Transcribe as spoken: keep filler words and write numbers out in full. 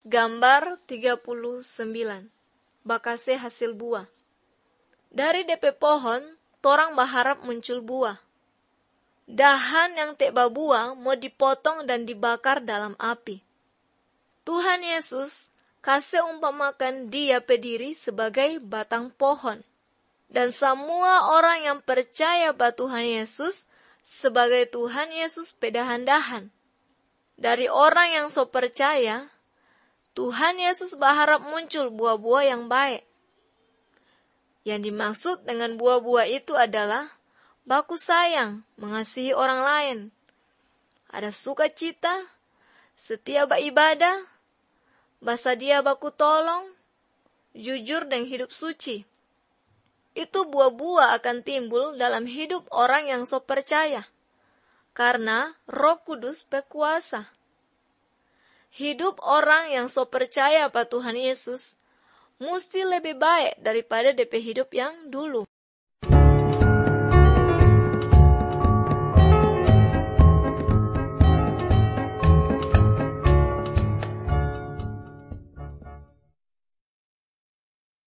Gambar tiga puluh sembilan. Bakase hasil buah. Dari D P pohon, torang berharap muncul buah. Dahan yang tak berbuah mau dipotong dan dibakar dalam api. Tuhan Yesus kasih umpamakan dia pediri sebagai batang pohon. Dan semua orang yang percaya pada Tuhan Yesus sebagai Tuhan Yesus pedahan-dahan. Dari orang yang so percaya, Tuhan Yesus berharap muncul buah-buah yang baik. Yang dimaksud dengan buah-buah itu adalah baku sayang, mengasihi orang lain. Ada sukacita, setia beribadah, bersedia baku tolong, jujur dan hidup suci. Itu buah-buah akan timbul dalam hidup orang yang so percaya. Karena Roh Kudus berkuasa. Hidup orang yang so percaya pada Tuhan Yesus mesti lebih baik daripada D P hidup yang dulu.